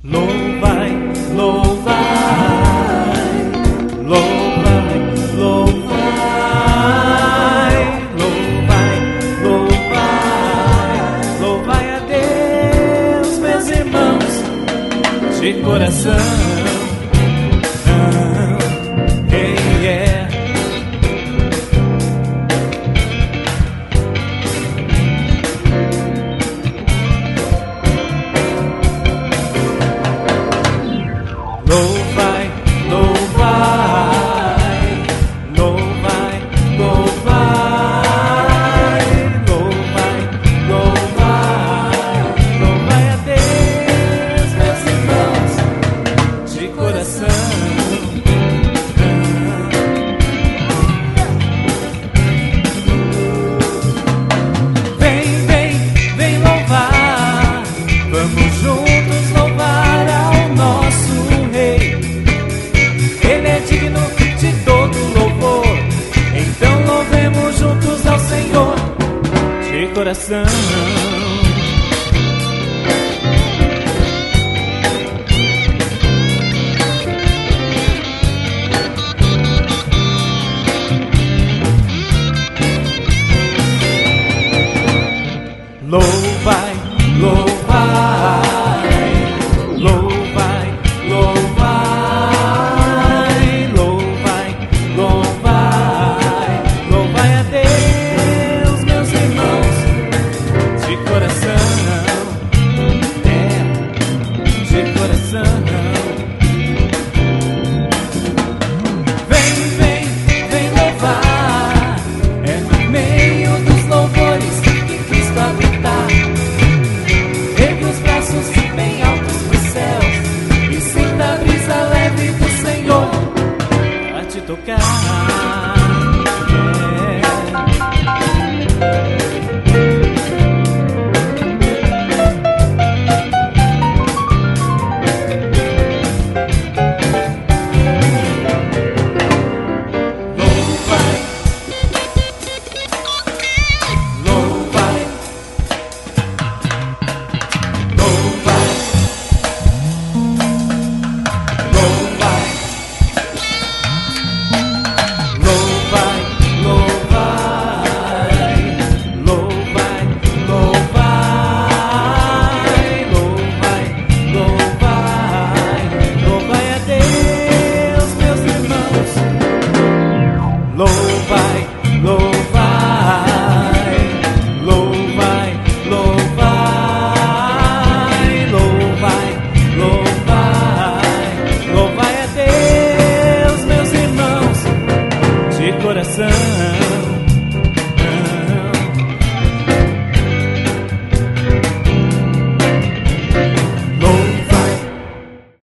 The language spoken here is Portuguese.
Louvai, louvai, louvai, louvai, louvai, louvai, louvai a Deus, meus irmãos, de coração. Louvai, louvai, louvai, louvai, louvai, louvai, louvai a Deus, meus irmãos, de coração. Vem, vem, vem louvar, vamos juntos louvar ao nosso Rei. Ele é digno de todo louvor, então louvemos juntos ao Senhor de coração. Louvai, louvai, louvai, louvai, louvai, louvai, louvai a Deus, meus irmãos, de coração, de coração. Vem, vem, vem louvar, é no meio dos louvores que Cristo habitar. Ergue os braços bem altos pros céus e sinta a brisa leve do Senhor a te tocar.